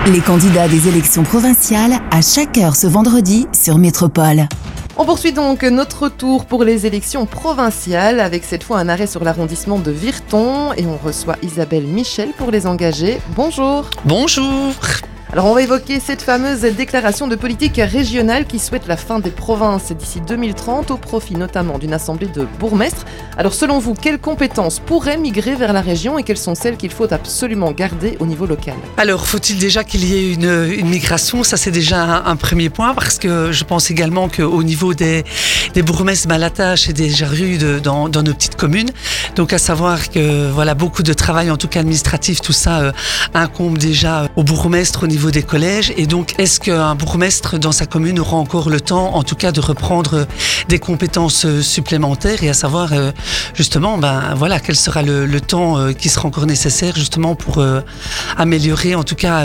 Les candidats des élections provinciales à chaque heure ce vendredi sur Métropole. On poursuit donc notre tour pour les élections provinciales avec cette fois un arrêt sur l'arrondissement de Virton et on reçoit Isabelle Michel pour les engager. Bonjour. Bonjour. Alors on va évoquer cette fameuse déclaration de politique régionale qui souhaite la fin des provinces d'ici 2030 au profit notamment d'une assemblée de bourgmestres. Alors selon vous, quelles compétences pourraient migrer vers la région et quelles sont celles qu'il faut absolument garder au niveau local ? Alors faut-il déjà qu'il y ait une migration ? Ça c'est déjà un premier point parce que je pense également qu'au niveau des bourgmestres, la tâche est déjà rude dans nos petites communes. Donc à savoir que voilà, beaucoup de travail en tout cas administratif, tout ça incombe déjà aux bourgmestres au niveau des collèges. Et donc, est-ce qu'un bourgmestre dans sa commune aura encore le temps, en tout cas, de reprendre des compétences supplémentaires et à savoir, justement, voilà, quel sera le temps qui sera encore nécessaire, justement, pour améliorer, en tout cas,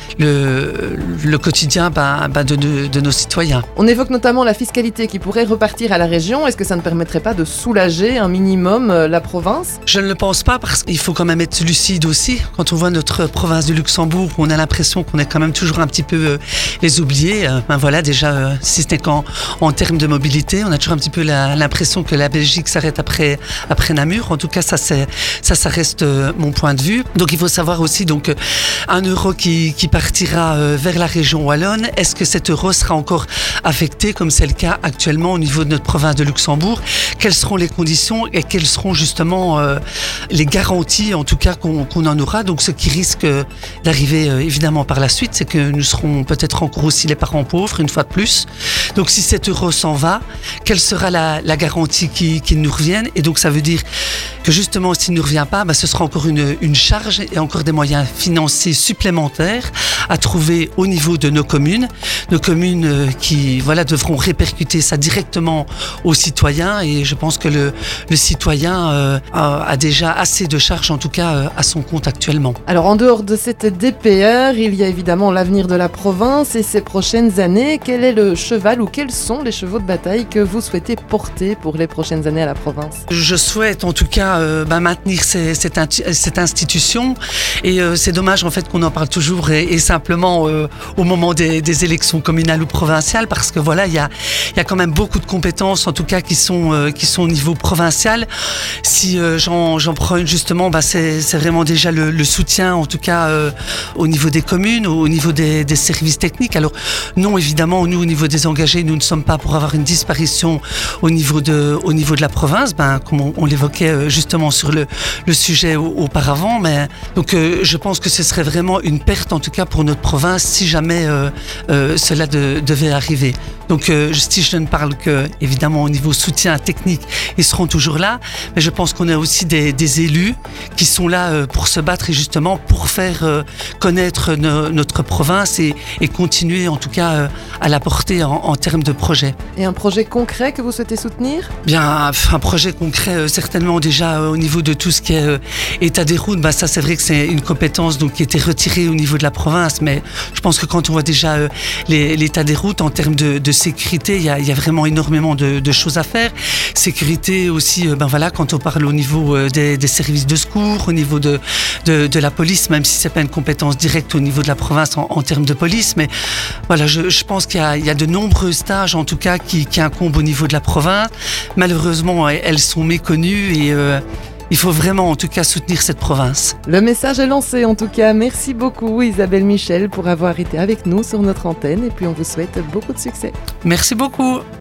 le quotidien de nos citoyens. On évoque notamment la fiscalité qui pourrait repartir à la région. Est-ce que ça ne permettrait pas de soulager un minimum la province ? Je ne le pense pas parce qu'il faut quand même être lucide aussi. Quand on voit notre province du Luxembourg, on a l'impression qu'on est quand même toujours un petit peu les oubliés. Voilà, déjà, si ce n'est qu'en termes de mobilité, on a toujours un petit peu l'impression que la Belgique s'arrête après Namur. En tout cas, ça reste mon point de vue. Donc, il faut savoir aussi donc 1 euro qui partira vers la région wallonne. Est-ce que cet euro sera encore affecté, comme c'est le cas actuellement au niveau de notre province de Luxembourg ? Quelles seront les conditions et quelles seront justement les garanties, en tout cas, qu'on en aura ? Donc, ce qui risque d'arriver évidemment par la suite, c'est que nous serons peut-être encore aussi les parents pauvres, une fois de plus. Donc si cet euro s'en va, quelle sera la garantie qu'il nous revienne ? Et donc ça veut dire que justement, s'il ne nous revient pas, ce sera encore une charge et encore des moyens financiers supplémentaires à trouver au niveau de nos communes. Nos communes qui devront répercuter ça directement aux citoyens. Et je pense que le citoyen a déjà assez de charges, en tout cas, à son compte actuellement. Alors en dehors de cette DPR, il y a évidemment l'avenir de la province et ses prochaines années. Quel est le cheval ou quels sont les chevaux de bataille que vous souhaitez porter pour les prochaines années à la province ? Je souhaite en tout cas maintenir cette institution et c'est dommage en fait qu'on en parle toujours et simplement au moment des élections communales ou provinciales parce que voilà, il y a quand même beaucoup de compétences en tout cas qui sont au niveau provincial. Si j'en prends une justement, c'est vraiment déjà le soutien en tout cas au niveau des communes, au niveau des services techniques. Alors non, évidemment, nous au niveau des engagés, nous ne sommes pas pour avoir une disparition au niveau de la province, comme on l'évoquait justement sur le sujet auparavant. Mais donc je pense que ce serait vraiment une perte en tout cas pour notre province si jamais cela devait arriver. Donc si je ne parle que évidemment au niveau soutien technique, ils seront toujours là, mais je pense qu'on a aussi des élus qui sont là pour se battre et justement pour faire connaître notre province et continuer en tout cas à la porter en termes de projet. Et un projet concret que vous souhaitez soutenir ? Bien, un projet concret certainement déjà au niveau de tout ce qui est état des routes, ça c'est vrai que c'est une compétence donc, qui était retirée au niveau de la province, mais je pense que quand on voit déjà l'état des routes en termes de sécurité, il y a vraiment énormément de choses à faire. Sécurité aussi, quand on parle au niveau des services de secours, au niveau de la police, même si c'est pas une compétence directe au niveau de la province en termes de police, mais voilà, je pense qu'il y a de nombreuses tâches en tout cas qui incombent au niveau de la province. Malheureusement, elles sont méconnues et il faut vraiment en tout cas soutenir cette province. Le message est lancé en tout cas. Merci beaucoup Isabelle Michel pour avoir été avec nous sur notre antenne et puis on vous souhaite beaucoup de succès. Merci beaucoup.